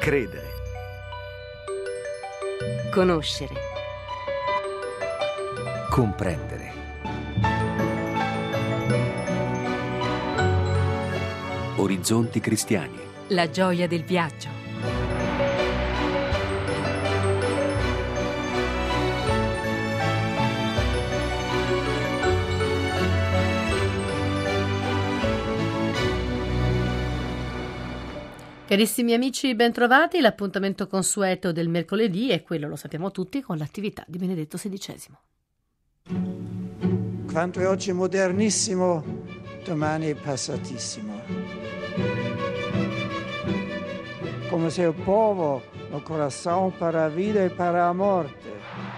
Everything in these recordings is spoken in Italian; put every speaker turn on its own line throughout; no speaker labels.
Credere.
Conoscere.
Comprendere. Orizzonti cristiani.
La gioia del viaggio. Carissimi amici, bentrovati. L'appuntamento consueto del mercoledì è quello, lo sappiamo tutti, con l'attività di Benedetto XVI.
Quanto è oggi modernissimo, domani è passatissimo. Come se il povo, il coração para a vida e para a morte.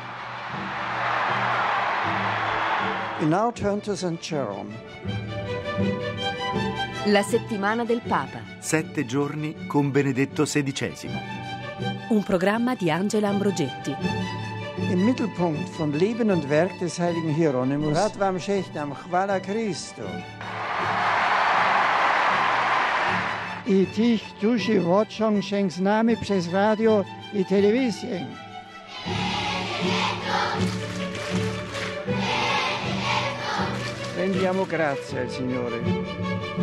In autunno St. Jerome.
La settimana del Papa.
7 giorni con Benedetto XVI.
Un programma di Angela Ambrogetti.
Im Mittelpunkt von Leben und Werk des heiligen Hieronymus, Radvam Shechnam, Chwala Christo. I tych, którzy woczą się z nami przez radio i telewizję. Rendiamo grazie al Signore.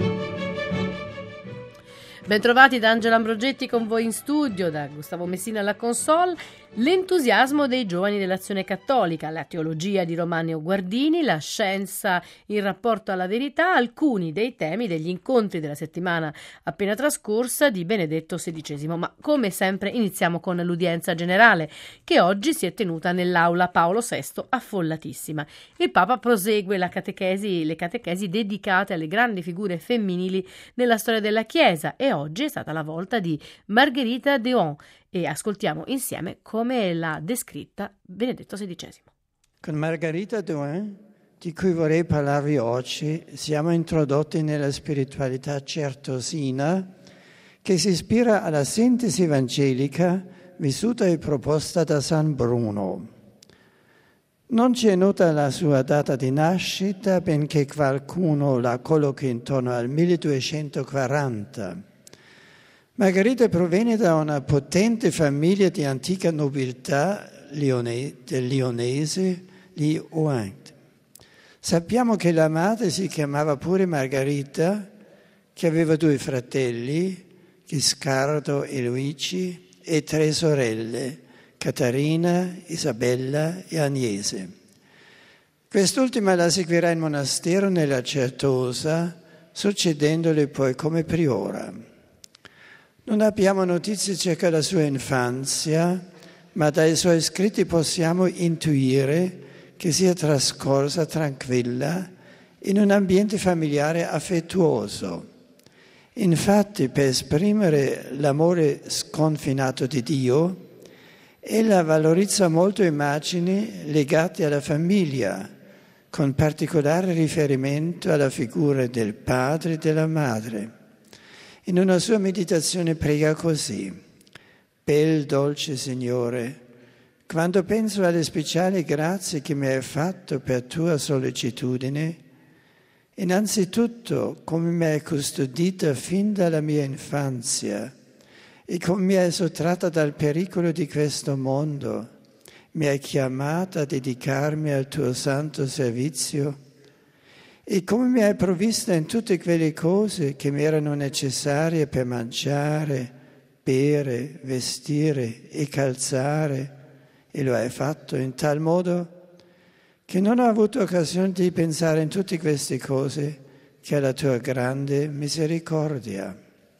Bentrovati da Angela Ambrogetti con voi in studio, da Gustavo Messina alla console. L'entusiasmo dei giovani dell'Azione Cattolica, la teologia di Romanio Guardini, la scienza in rapporto alla verità, alcuni dei temi degli incontri della settimana appena trascorsa di Benedetto XVI. Ma come sempre iniziamo con l'udienza generale, che oggi si è tenuta nell'aula Paolo VI, affollatissima. Il Papa prosegue le catechesi dedicate alle grandi figure femminili nella storia della Chiesa, e oggi è stata la volta di Margherita Deon, e ascoltiamo insieme come l'ha descritta Benedetto XVI.
Con Margherita Deon, di cui vorrei parlarvi oggi, siamo introdotti nella spiritualità certosina che si ispira alla sintesi evangelica vissuta e proposta da San Bruno. Non ci è nota la sua data di nascita, benché qualcuno la collochi intorno al 1240. Margherita proviene da una potente famiglia di antica nobiltà del Lionese, gli Oint. Sappiamo che la madre si chiamava pure Margherita, che aveva 2 fratelli, Giscardo e Luigi, e 3 sorelle, Caterina, Isabella e Agnese. Quest'ultima la seguirà in monastero nella Certosa, succedendole poi come priora. Non abbiamo notizie circa la sua infanzia, ma dai suoi scritti possiamo intuire che sia trascorsa tranquilla in un ambiente familiare affettuoso. Infatti, per esprimere l'amore sconfinato di Dio, ella valorizza molto immagini legate alla famiglia, con particolare riferimento alla figura del padre e della madre. In una sua meditazione prega così: Bel dolce Signore, quando penso alle speciali grazie che mi hai fatto per tua sollecitudine, innanzitutto come mi hai custodita fin dalla mia infanzia e come mi hai sottratta dal pericolo di questo mondo, mi hai chiamata a dedicarmi al tuo santo servizio, e come mi hai provvista in tutte quelle cose che mi erano necessarie per mangiare, bere, vestire e calzare, e lo hai fatto in tal modo che non ho avuto occasione di pensare in tutte queste cose che alla tua grande misericordia.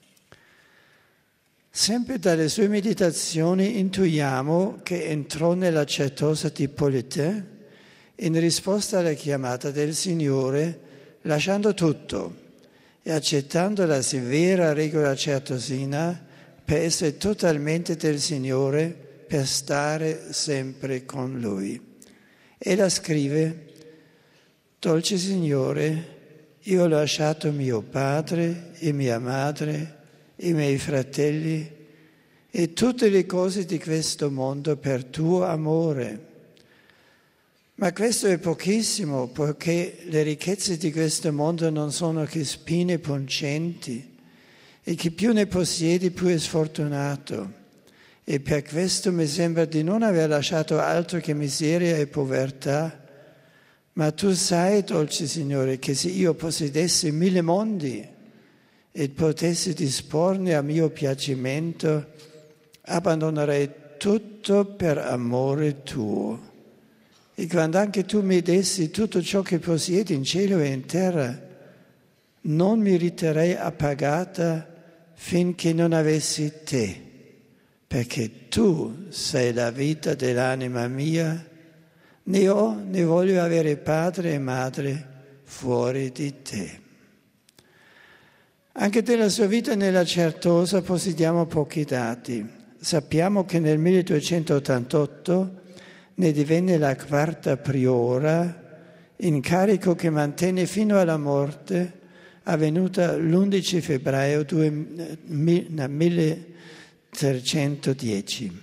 Sempre dalle sue meditazioni intuiamo che entrò nella Certosa di Politin in risposta alla chiamata del Signore, lasciando tutto e accettando la severa regola certosina per essere totalmente del Signore, per stare sempre con Lui. Ella scrive: Dolce Signore, io ho lasciato mio padre e mia madre e i miei fratelli e tutte le cose di questo mondo per tuo amore. Ma questo è pochissimo, poiché le ricchezze di questo mondo non sono che spine pungenti e chi più ne possiede più è sfortunato. E per questo mi sembra di non aver lasciato altro che miseria e povertà. Ma tu sai, dolce Signore, che se io possedessi 1000 mondi e potessi disporne a mio piacimento, abbandonerei tutto per amore tuo. E quando anche tu mi dessi tutto ciò che possiedi in cielo e in terra, non mi riterrei appagata finché non avessi te, perché tu sei la vita dell'anima mia. Né ho né voglio avere padre e madre fuori di te. Anche della sua vita nella Certosa possediamo pochi dati. Sappiamo che nel 1288 ne divenne la quarta priora, incarico che mantenne fino alla morte, avvenuta l'11 febbraio 1310.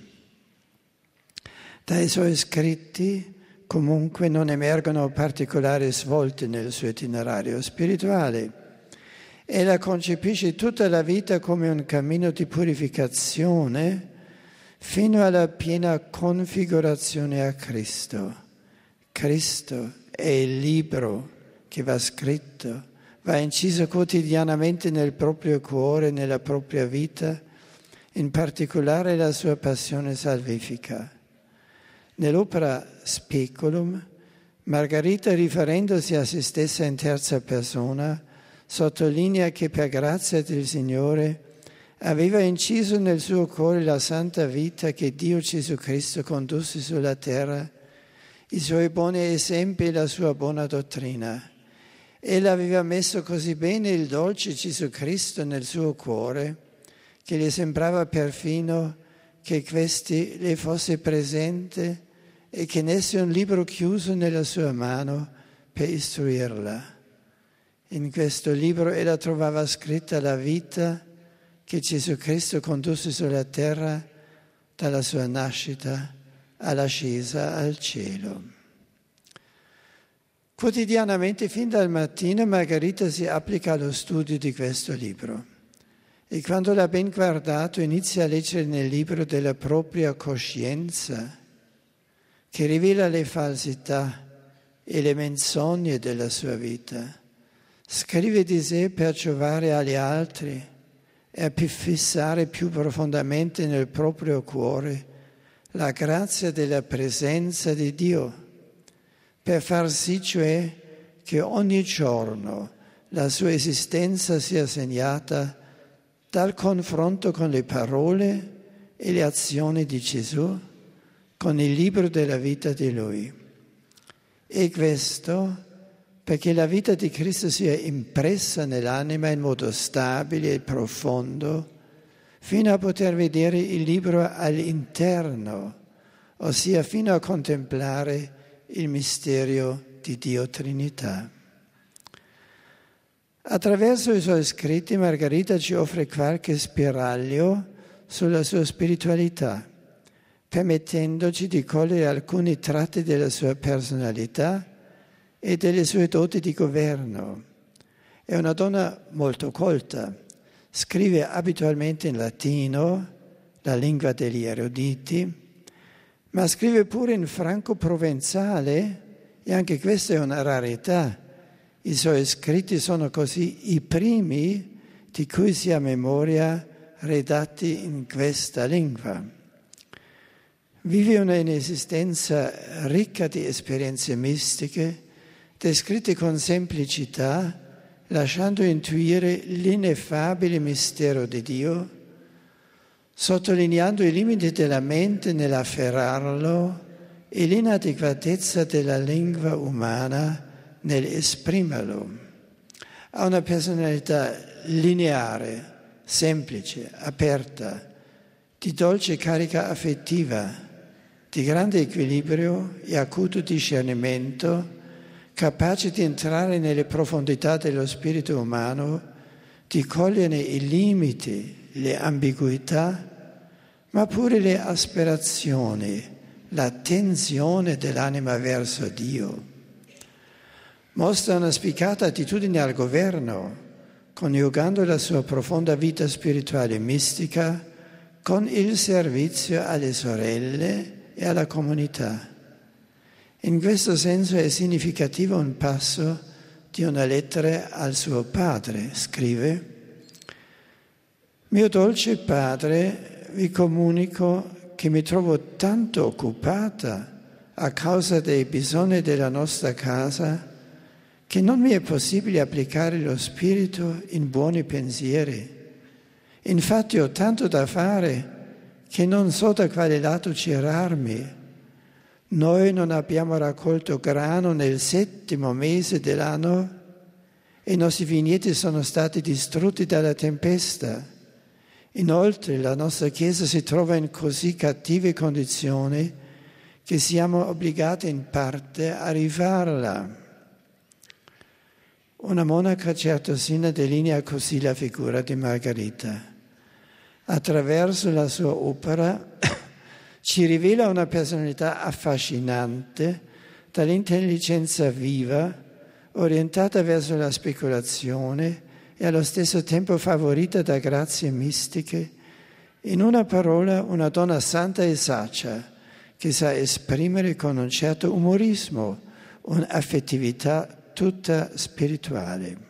Dai suoi scritti comunque non emergono particolari svolte nel suo itinerario spirituale. Ella concepisce tutta la vita come un cammino di purificazione fino alla piena configurazione a Cristo. Cristo è il libro che va scritto, va inciso quotidianamente nel proprio cuore, nella propria vita, in particolare la sua passione salvifica. Nell'opera Speculum, Margherita, riferendosi a se stessa in terza persona, sottolinea che per grazia del Signore aveva inciso nel suo cuore la santa vita che Dio Gesù Cristo condusse sulla terra, i suoi buoni esempi e la sua buona dottrina. Ella aveva messo così bene il dolce Gesù Cristo nel suo cuore che le sembrava perfino che questi le fosse presente e che n'esse un libro chiuso nella sua mano per istruirla. In questo libro ella trovava scritta la vita che Gesù Cristo condusse sulla terra dalla sua nascita all'ascesa al cielo. Quotidianamente, fin dal mattino, Margherita si applica allo studio di questo libro. E quando l'ha ben guardato inizia a leggere nel libro della propria coscienza, che rivela le falsità e le menzogne della sua vita. Scrive di sé per giovare agli altri e per fissare più profondamente nel proprio cuore la grazia della presenza di Dio, per far sì cioè che ogni giorno la sua esistenza sia segnata dal confronto con le parole e le azioni di Gesù, con il libro della vita di Lui. E questo perché la vita di Cristo sia impressa nell'anima in modo stabile e profondo, fino a poter vedere il libro all'interno, ossia fino a contemplare il mistero di Dio Trinità. Attraverso i suoi scritti Margherita ci offre qualche spiraglio sulla sua spiritualità, permettendoci di cogliere alcuni tratti della sua personalità e delle sue doti di governo. È una donna molto colta, scrive abitualmente in latino, la lingua degli eruditi, ma scrive pure in franco-provenzale, e anche questa è una rarità. I suoi scritti sono così i primi di cui si ha memoria redatti in questa lingua. Vive un'esistenza ricca di esperienze mistiche, descritte con semplicità, lasciando intuire l'ineffabile mistero di Dio, sottolineando i limiti della mente nell'afferrarlo e l'inadeguatezza della lingua umana nell'esprimerlo. Ha una personalità lineare, semplice, aperta, di dolce carica affettiva, di grande equilibrio e acuto discernimento, capace di entrare nelle profondità dello spirito umano, di cogliere i limiti, le ambiguità, ma pure le aspirazioni, la tensione dell'anima verso Dio. Mostra una spiccata attitudine al governo, coniugando la sua profonda vita spirituale e mistica con il servizio alle sorelle e alla comunità. In questo senso è significativo un passo di una lettera al suo padre. Scrive: «Mio dolce padre, vi comunico che mi trovo tanto occupata a causa dei bisogni della nostra casa che non mi è possibile applicare lo spirito in buoni pensieri. Infatti ho tanto da fare che non so da quale lato girarmi. Noi non abbiamo raccolto grano nel 7° mese dell'anno e i nostri vigneti sono stati distrutti dalla tempesta. Inoltre la nostra Chiesa si trova in così cattive condizioni che siamo obbligati in parte a rifarla». Una monaca certosina delinea così la figura di Margherita. Attraverso la sua opera ci rivela una personalità affascinante, dall'intelligenza viva, orientata verso la speculazione e allo stesso tempo favorita da grazie mistiche. In una parola, una donna santa e saggia che sa esprimere con un certo umorismo un'affettività tutta spirituale.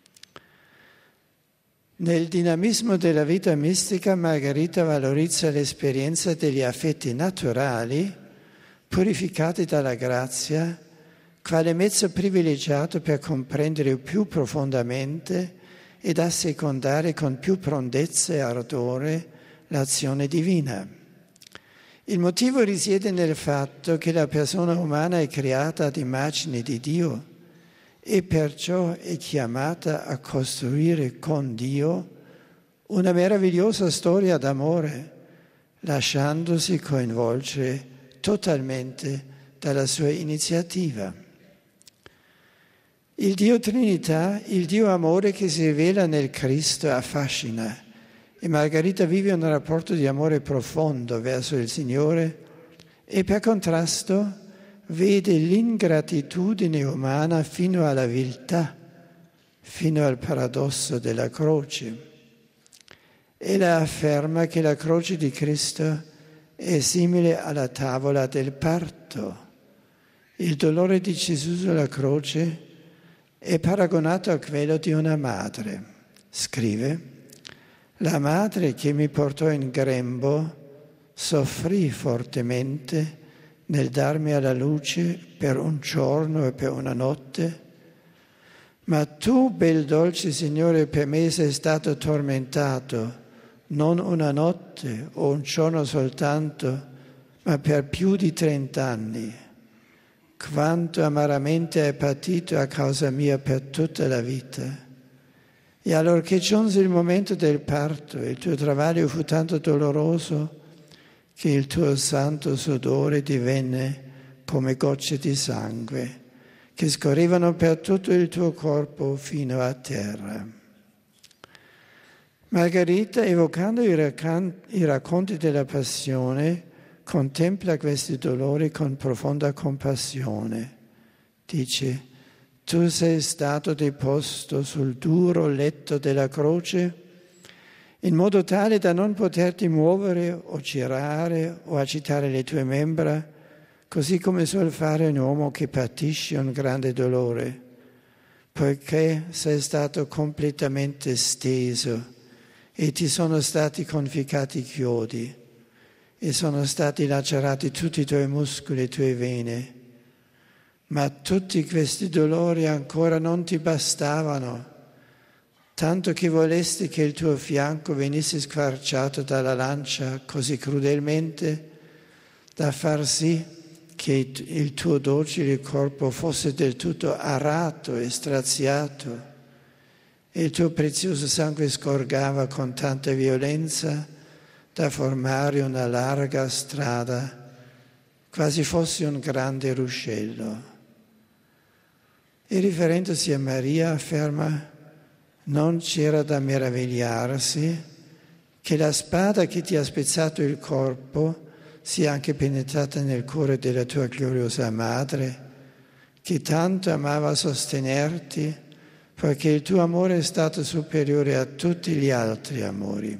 Nel dinamismo della vita mistica, Margherita valorizza l'esperienza degli affetti naturali, purificati dalla grazia, quale mezzo privilegiato per comprendere più profondamente ed assecondare con più prontezza e ardore l'azione divina. Il motivo risiede nel fatto che la persona umana è creata ad immagine di Dio e perciò è chiamata a costruire con Dio una meravigliosa storia d'amore, lasciandosi coinvolgere totalmente dalla sua iniziativa. Il Dio Trinità, il Dio amore che si rivela nel Cristo, affascina, e Margherita vive un rapporto di amore profondo verso il Signore e per contrasto vede l'ingratitudine umana fino alla viltà, fino al paradosso della croce. Ella afferma che la croce di Cristo è simile alla tavola del parto. Il dolore di Gesù sulla croce è paragonato a quello di una madre. Scrive: «La madre che mi portò in grembo soffrì fortemente nel darmi alla luce per un giorno e per una notte, ma tu, bel dolce Signore, per me sei stato tormentato, non una notte o un giorno soltanto, ma per più di 30 anni. Quanto amaramente hai patito a causa mia per tutta la vita. E allorché giunse il momento del parto, il tuo travaglio fu tanto doloroso che il tuo santo sudore divenne come gocce di sangue che scorrevano per tutto il tuo corpo fino a terra». Margherita, evocando i racconti della Passione, contempla questi dolori con profonda compassione. Dice: «Tu sei stato deposto sul duro letto della croce in modo tale da non poterti muovere o girare o agitare le tue membra, così come suol fare un uomo che patisce un grande dolore, poiché sei stato completamente steso e ti sono stati conficcati i chiodi e sono stati lacerati tutti i tuoi muscoli e le tue vene. Ma tutti questi dolori ancora non ti bastavano, tanto che volesti che il tuo fianco venisse squarciato dalla lancia così crudelmente da far sì che il tuo docile corpo fosse del tutto arato e straziato e il tuo prezioso sangue scorgava con tanta violenza da formare una larga strada, quasi fosse un grande ruscello». E riferendosi a Maria afferma: «Non c'era da meravigliarsi che la spada che ti ha spezzato il corpo sia anche penetrata nel cuore della tua gloriosa madre, che tanto amava sostenerti, poiché il tuo amore è stato superiore a tutti gli altri amori.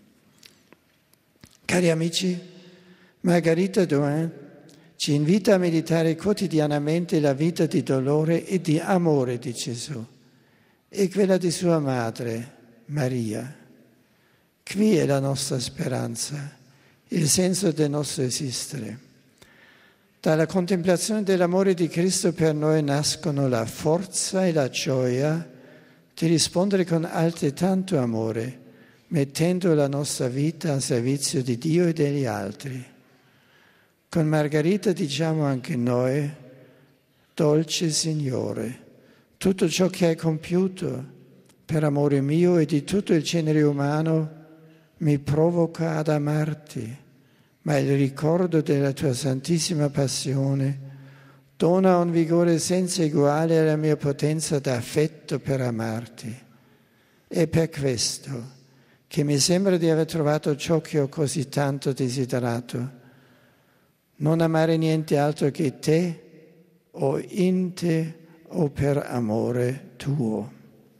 Cari amici, Margarita Doin ci invita a meditare quotidianamente la vita di dolore e di amore di Gesù e quella di sua madre, Maria. Qui è la nostra speranza, il senso del nostro esistere. Dalla contemplazione dell'amore di Cristo per noi nascono la forza e la gioia di rispondere con altrettanto amore, mettendo la nostra vita a servizio di Dio e degli altri. Con Margarita diciamo anche noi: dolce Signore, tutto ciò che hai compiuto per amore mio e di tutto il genere umano mi provoca ad amarti, ma il ricordo della tua santissima passione dona un vigore senza eguale alla mia potenza d'affetto per amarti. È per questo che mi sembra di aver trovato ciò che ho così tanto desiderato: non amare niente altro che te o in te o per amore tuo.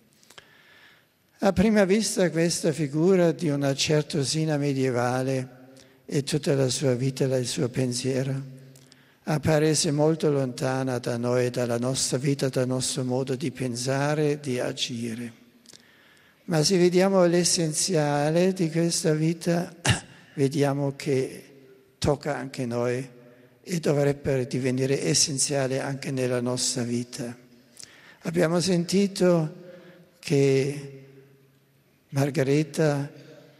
A prima vista questa figura di una certosina medievale e tutta la sua vita e il suo pensiero appare molto lontana da noi, dalla nostra vita, dal nostro modo di pensare e di agire. Ma se vediamo l'essenziale di questa vita, vediamo che tocca anche noi e dovrebbe divenire essenziale anche nella nostra vita. Abbiamo sentito che Margarita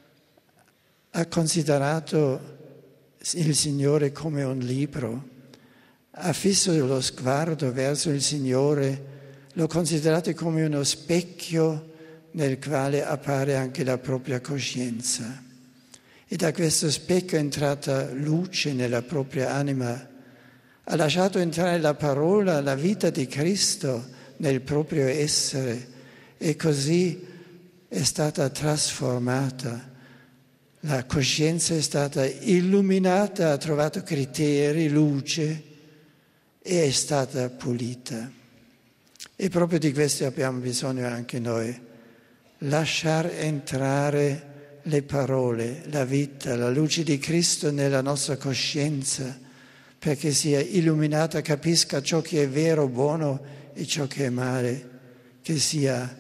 ha considerato il Signore come un libro, ha fisso lo sguardo verso il Signore, l'ho considerato come uno specchio nel quale appare anche la propria coscienza. E da questo specchio è entrata luce nella propria anima, ha lasciato entrare la parola, la vita di Cristo nel proprio essere e così è stata trasformata. La coscienza è stata illuminata, ha trovato criteri, luce e è stata pulita. E proprio di questo abbiamo bisogno anche noi. Lasciar entrare le parole, la vita, la luce di Cristo nella nostra coscienza, perché sia illuminata, capisca ciò che è vero, buono e ciò che è male, che sia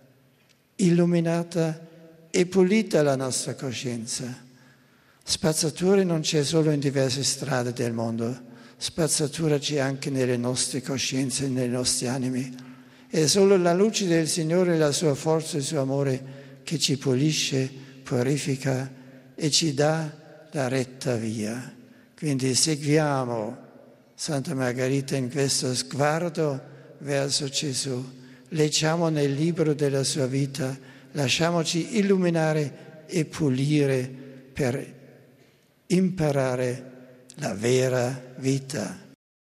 illuminata e pulita la nostra coscienza. Spazzatura non c'è solo in diverse strade del mondo, spazzatura c'è anche nelle nostre coscienze, nei nostri animi. È solo la luce del Signore, la sua forza e il suo amore che ci pulisce, purifica e ci dà la retta via. Quindi seguiamo Santa Margherita in questo sguardo verso Gesù. Leggiamo nel libro della sua vita, lasciamoci illuminare e pulire per imparare la vera vita.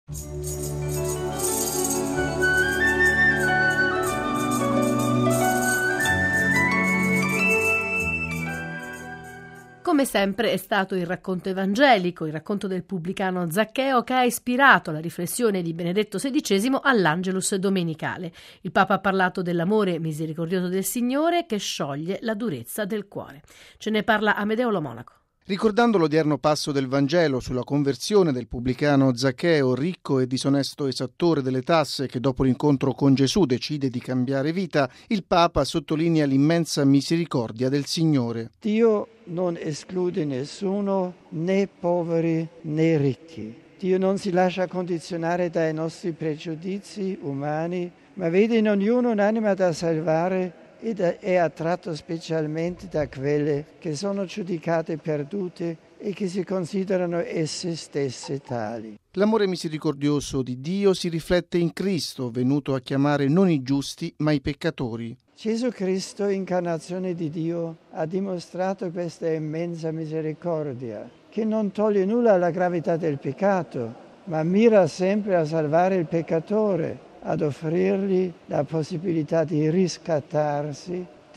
Come sempre è stato il racconto evangelico, il racconto del pubblicano Zaccheo, che ha ispirato la riflessione di Benedetto XVI all'Angelus domenicale. Il Papa ha parlato dell'amore misericordioso del Signore che scioglie la durezza del cuore. Ce ne parla Amedeo Lo Monaco.
Ricordando l'odierno passo del Vangelo sulla conversione del pubblicano Zaccheo, ricco e disonesto esattore delle tasse che dopo l'incontro con Gesù decide di cambiare vita, il Papa sottolinea l'immensa misericordia del Signore.
Dio non esclude nessuno, né poveri né ricchi. Dio non si lascia condizionare dai nostri pregiudizi umani, ma vede in ognuno un'anima da salvare ed è attratto specialmente da quelle che sono giudicate perdute e che si considerano esse stesse tali.
L'amore misericordioso di Dio si riflette in Cristo, venuto a chiamare non i giusti ma i peccatori.
Gesù Cristo, incarnazione di Dio, ha dimostrato questa immensa misericordia, che non toglie nulla alla gravità del peccato, ma mira sempre a salvare il peccatore, ad offrirgli la possibilità di riscattarsi,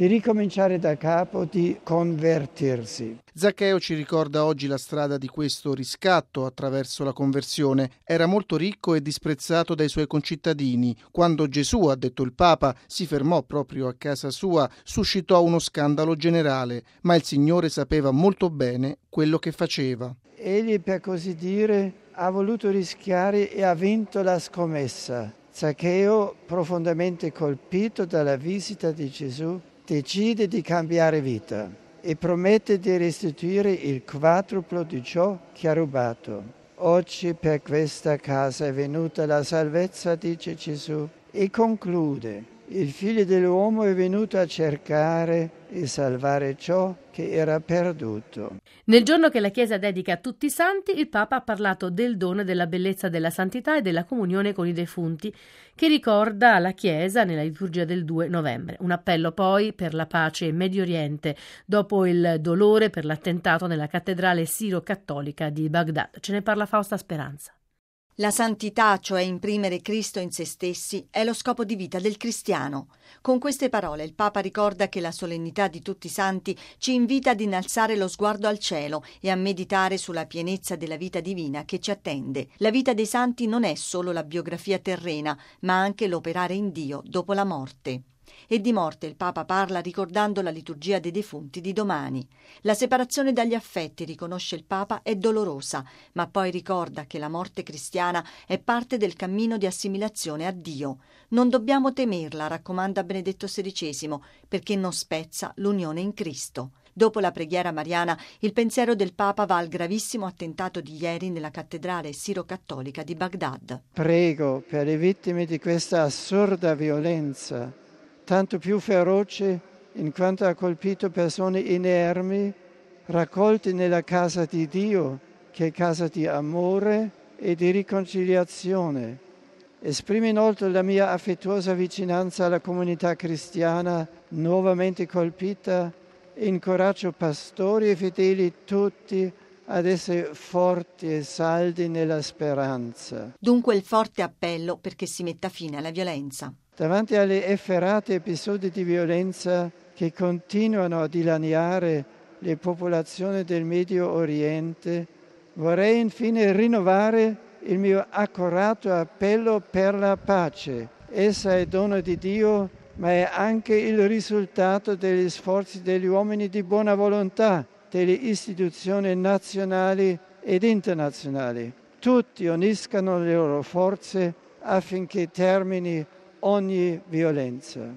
di ricominciare da capo, di convertirsi.
Zaccheo ci ricorda oggi la strada di questo riscatto attraverso la conversione. Era molto ricco e disprezzato dai suoi concittadini. Quando Gesù, ha detto il Papa, si fermò proprio a casa sua, suscitò uno scandalo generale, ma il Signore sapeva molto bene quello che faceva.
Egli, per così dire, ha voluto rischiare e ha vinto la scommessa. Zaccheo, profondamente colpito dalla visita di Gesù, decide di cambiare vita e promette di restituire il quadruplo di ciò che ha rubato. Oggi per questa casa è venuta la salvezza, dice Gesù, e conclude: il Figlio dell'uomo è venuto a cercare e salvare ciò che era perduto.
Nel giorno che la Chiesa dedica a tutti i santi, il Papa ha parlato del dono e della bellezza della santità e della comunione con i defunti, che ricorda la Chiesa nella liturgia del 2 novembre. Un appello poi per la pace in Medio Oriente, dopo il dolore per l'attentato nella cattedrale siro-cattolica di Baghdad. Ce ne parla Fausta Speranza.
La santità, cioè imprimere Cristo in se stessi, è lo scopo di vita del cristiano. Con queste parole il Papa ricorda che la solennità di tutti i santi ci invita ad innalzare lo sguardo al cielo e a meditare sulla pienezza della vita divina che ci attende. La vita dei santi non è solo la biografia terrena, ma anche l'operare in Dio dopo la morte. E di morte il Papa parla ricordando la liturgia dei defunti di domani. La separazione dagli affetti, riconosce il Papa, è dolorosa, ma poi ricorda che la morte cristiana è parte del cammino di assimilazione a Dio. Non dobbiamo temerla, raccomanda Benedetto XVI, perché non spezza l'unione in Cristo. Dopo la preghiera mariana, il pensiero del Papa va al gravissimo attentato di ieri nella cattedrale siro-cattolica di Baghdad.
Prego per le vittime di questa assurda violenza, tanto più feroce in quanto ha colpito persone inermi, raccolte nella casa di Dio, che è casa di amore e di riconciliazione. Esprimo inoltre la mia affettuosa vicinanza alla comunità cristiana nuovamente colpita e incoraggio pastori e fedeli tutti ad essere forti e saldi nella speranza.
Dunque il forte appello perché si metta fine alla violenza.
Davanti alle efferate episodi di violenza che continuano a dilaniare le popolazioni del Medio Oriente, vorrei infine rinnovare il mio accorato appello per la pace. Essa è dono di Dio, ma è anche il risultato degli sforzi degli uomini di buona volontà, delle istituzioni nazionali ed internazionali. Tutti uniscano le loro forze affinché termini ogni violenza.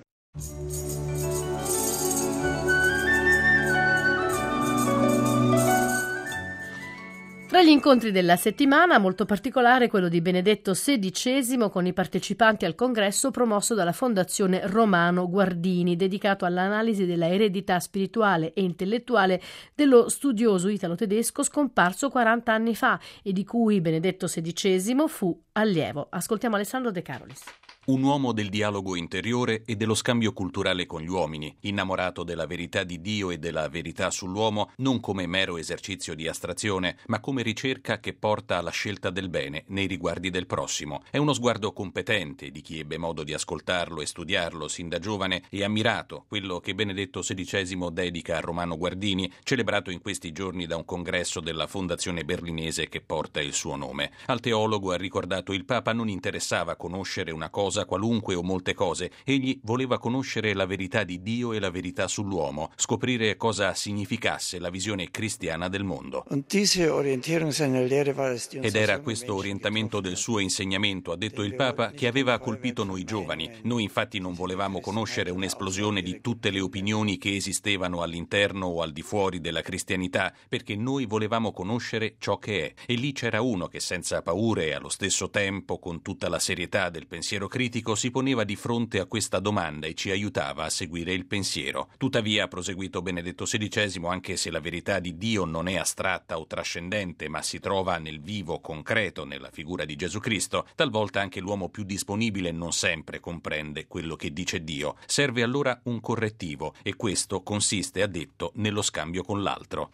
Tra gli incontri della settimana, molto particolare quello di Benedetto XVI con i partecipanti al congresso promosso dalla Fondazione Romano Guardini, dedicato all'analisi della eredità spirituale e intellettuale dello studioso italo-tedesco scomparso 40 anni fa e di cui Benedetto XVI fu allievo. Ascoltiamo Alessandro De Carolis.
Un uomo del dialogo interiore e dello scambio culturale con gli uomini, innamorato della verità di Dio e della verità sull'uomo non come mero esercizio di astrazione, ma come ricerca che porta alla scelta del bene nei riguardi del prossimo. È uno sguardo competente di chi ebbe modo di ascoltarlo e studiarlo sin da giovane e ammirato, quello che Benedetto XVI dedica a Romano Guardini, celebrato in questi giorni da un congresso della fondazione berlinese che porta il suo nome. Al teologo, ha ricordato il Papa, non interessava conoscere una cosa qualunque o molte cose. Egli voleva conoscere la verità di Dio e la verità sull'uomo, scoprire cosa significasse la visione cristiana del mondo. Ed era questo orientamento del suo insegnamento, ha detto il Papa, che aveva colpito noi giovani. Noi infatti non volevamo conoscere un'esplosione di tutte le opinioni che esistevano all'interno o al di fuori della cristianità, perché noi volevamo conoscere ciò che è. E lì c'era uno che senza paure e allo stesso tempo con tutta la serietà del pensiero critico si poneva di fronte a questa domanda e ci aiutava a seguire il pensiero. Tuttavia, ha proseguito Benedetto XVI, anche se la verità di Dio non è astratta o trascendente, ma si trova nel vivo concreto, nella figura di Gesù Cristo, talvolta anche l'uomo più disponibile non sempre comprende quello che dice Dio. Serve allora un correttivo e questo consiste, ha detto, nello scambio con l'altro.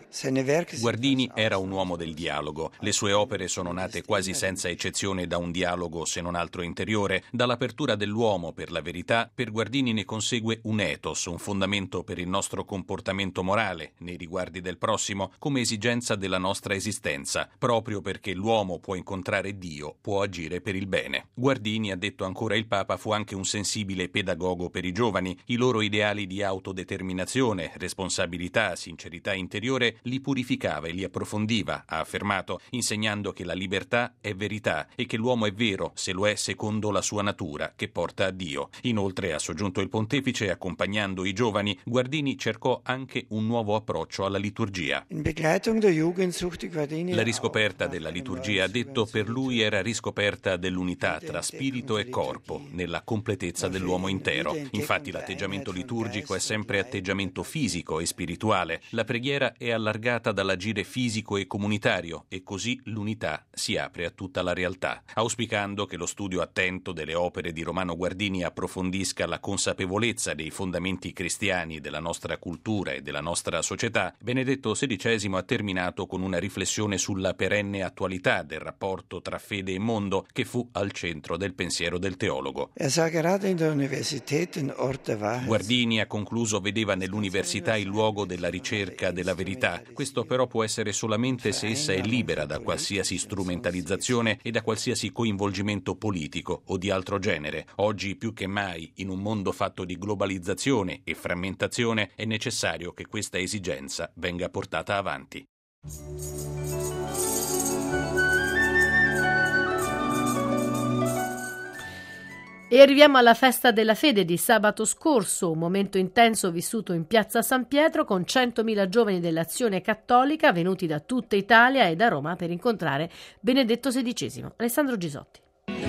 Guardini
era un uomo del dialogo. Le sue opere sono nate quasi senza eccezione da un dialogo dialogo se non altro interiore. Dall'apertura dell'uomo per la verità, per Guardini ne consegue un ethos, un fondamento per il nostro comportamento morale nei riguardi del prossimo, come esigenza della nostra esistenza, proprio perché l'uomo può incontrare Dio, può agire per il bene. Guardini, ha detto ancora il Papa, fu anche un sensibile pedagogo per i giovani. I loro ideali di autodeterminazione, responsabilità, sincerità interiore li purificava e li approfondiva, ha affermato, insegnando che la libertà è verità e che l'uomo è vero se lo è secondo la sua natura, che porta a Dio. Inoltre, ha soggiunto il pontefice, accompagnando i giovani, Guardini cercò anche un nuovo approccio alla liturgia. La riscoperta della liturgia, ha detto, per lui era riscoperta dell'unità tra spirito e corpo, nella completezza dell'uomo intero. Infatti l'atteggiamento liturgico è sempre atteggiamento fisico e spirituale. La preghiera è allargata dall'agire fisico e comunitario e così l'unità si apre a tutta la realtà. Auspicando che lo studio attento delle opere di Romano Guardini approfondisca la consapevolezza dei fondamenti cristiani della nostra cultura e della nostra società, Benedetto XVI ha terminato con una riflessione sulla perenne attualità del rapporto tra fede e mondo che fu al centro del pensiero del teologo. Guardini, ha concluso, vedeva nell'università il luogo della ricerca della verità. Questo però può essere solamente se essa è libera da qualsiasi strumentalizzazione e da qualsiasi coinvolgimento politico o di altro genere. Oggi più che mai, in un mondo fatto di globalizzazione e frammentazione, è necessario che questa esigenza venga portata avanti.
E arriviamo alla festa della fede di sabato scorso, un momento intenso vissuto in piazza San Pietro con 100.000 giovani dell'Azione Cattolica venuti da tutta Italia e da Roma per incontrare Benedetto XVI. Alessandro Gisotti.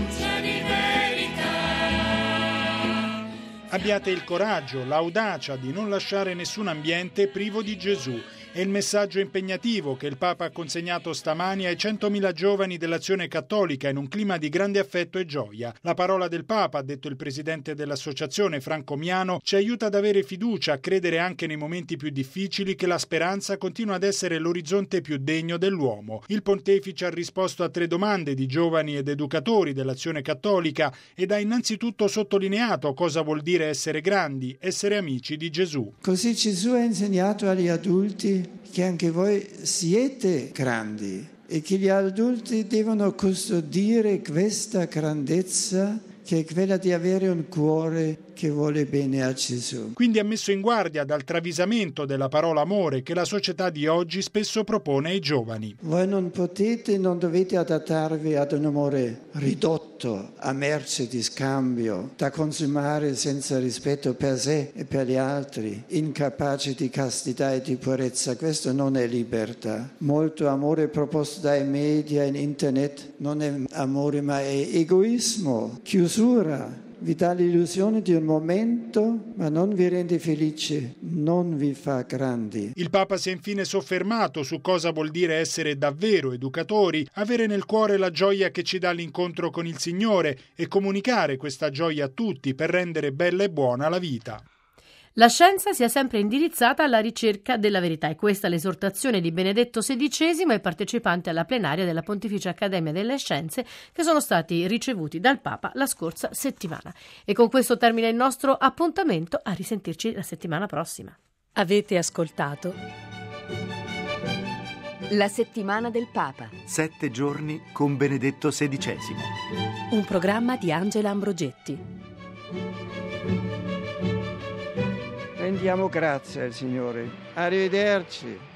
Abbiate il coraggio, l'audacia di non lasciare nessun ambiente privo di Gesù. È il messaggio impegnativo che il Papa ha consegnato stamani ai 100.000 giovani dell'Azione Cattolica in un clima di grande affetto e gioia. La parola del Papa, ha detto il presidente dell'associazione Franco Miano, ci aiuta ad avere fiducia, a credere anche nei momenti più difficili che la speranza continua ad essere l'orizzonte più degno dell'uomo. Il pontefice ha risposto a 3 domande di giovani ed educatori dell'Azione Cattolica ed ha innanzitutto sottolineato cosa vuol dire essere grandi, essere amici di Gesù.
Così Gesù ha insegnato agli adulti che anche voi siete grandi e che gli adulti devono custodire questa grandezza che è quella di avere un cuore che vuole bene a Gesù.
Quindi ha messo in guardia dal travisamento della parola amore che la società di oggi spesso propone ai giovani.
Voi non dovete adattarvi ad un amore ridotto a merce di scambio, da consumare senza rispetto per sé e per gli altri, incapace di castità e di purezza. Questo non è libertà. Molto amore proposto dai media e internet non è amore ma è egoismo, chiusura. Vi dà l'illusione di un momento, ma non vi rende felici, non vi fa grandi.
Il Papa si è infine soffermato su cosa vuol dire essere davvero educatori, avere nel cuore la gioia che ci dà l'incontro con il Signore e comunicare questa gioia a tutti per rendere bella e buona la vita.
La scienza sia sempre indirizzata alla ricerca della verità. È questa l'esortazione di Benedetto XVI e partecipanti alla plenaria della Pontificia Accademia delle Scienze che sono stati ricevuti dal Papa la scorsa settimana. E con questo termina il nostro appuntamento. A risentirci la settimana prossima.
Avete ascoltato La settimana del Papa.
7 giorni con Benedetto XVI.
Un programma di Angela Ambrogetti.
Rendiamo grazie al Signore. Arrivederci.